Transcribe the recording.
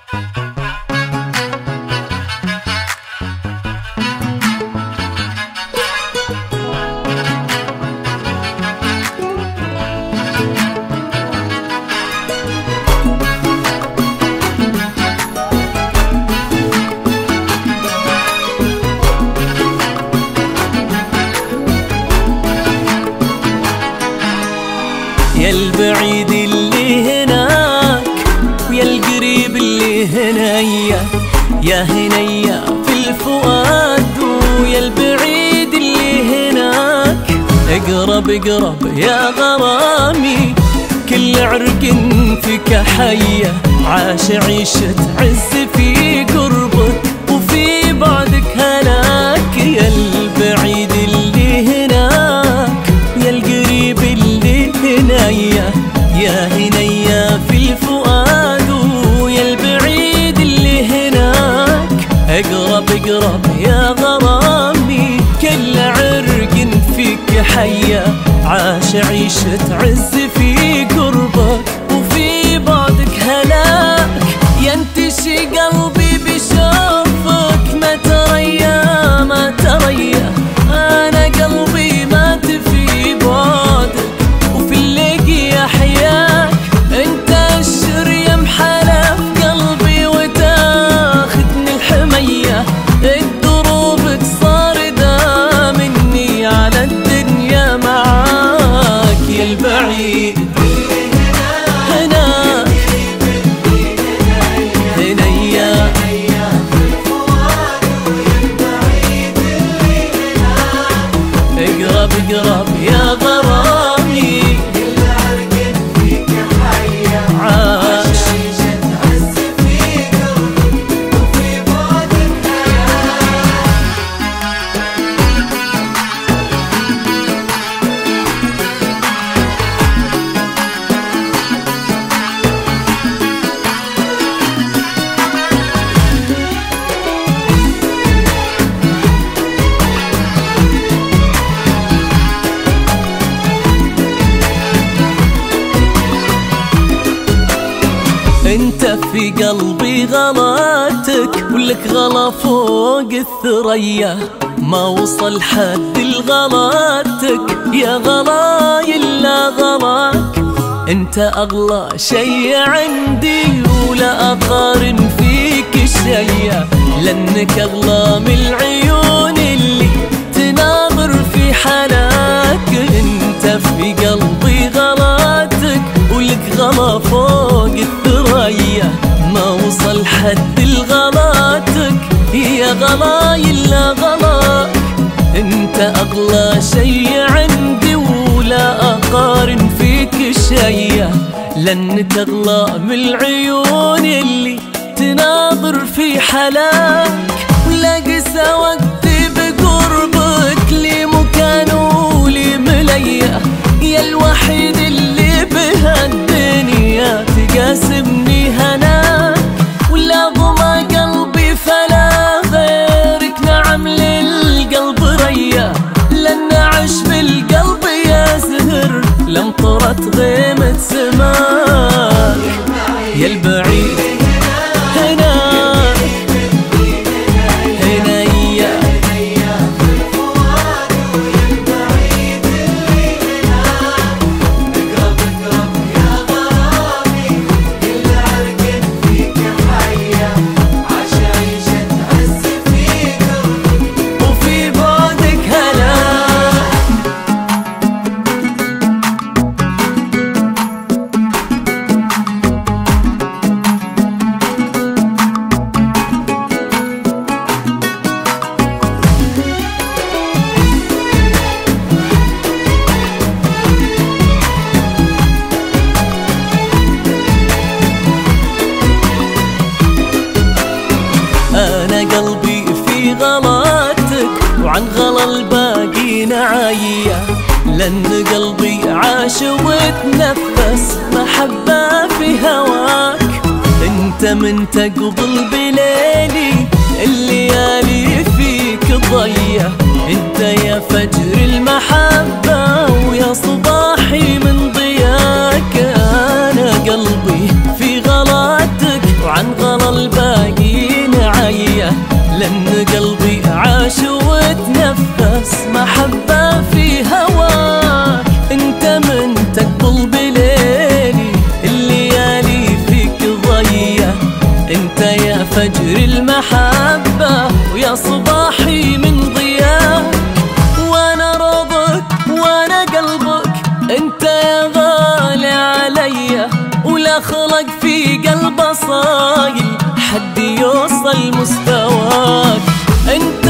يا البعيد اللي هناك ويا القريب اللي هنيا، يا هنيا في الفؤاد ويا البعيد اللي هناك، اقرب اقرب يا غرامي، كل عرق فيك حية، عاش عيشة عز في قربك وفي بعدك هلاك. يا البعيد اللي هناك يا القريب اللي هنيا، يا هنيا في الفؤاد ويا البعيد اللي هناك، اقرب اقرب يا غرامي، كل عرق فيك حية، عاش عيشة عز في قربك وفي بعدك هلاك. ينتشي قلبي بشوفك، ما تريا ما تريا، انا قلبي مات في بعدك وفي اللقي احياك، انت الشريم حلف قلبي وتاخدني الحمية، الدروبك صاردة مني على الدنيا معاك. يا البعيد هناك هنيا، اقرب اقرب يا غرامي، عاش انت في قلبي غلاتك، ولك غلا فوق الثريا، ما وصل حد لغلاتك، يا غلاي الا غلاك، انت اغلى شي عندي ولا اقارن فيك شي، لانك اغلى من العيون اللي تناظر في حلاك. انت في قلبي غلاتك ولك غلا فوق الثريا، ما وصل حد لغلاتك، يا غلاي الا غلاك، انت اغلى شي عندي ولا اقارن فيك شي، لانك اغلى من العيون اللي تناظر في حلاك. ولا قسى وقتي بقربك، لي مكان ولي مليا، يا الوحيد اللي بهالدنيا تقاسمني هناك، ولا ضما قلبي فلا غيرك، نعم للقلب ريا، لن عش بالقلب يا زهر لمطرت غيمة سماك. يا البعيد هناك هنيا، أنا قلبي في غلاتك وعن غلا الباقي نعاية، لأن قلبي عاش وتنفس محبة في هواك. انت من تقبل بليلي الليالي فيك ضية، انت يا فجر المحبة ويا صباحي من ضياك. أنا قلبي في غلاتك وعن غلا ولا خلق في قلبه صايل حد يوصل مستواك. انت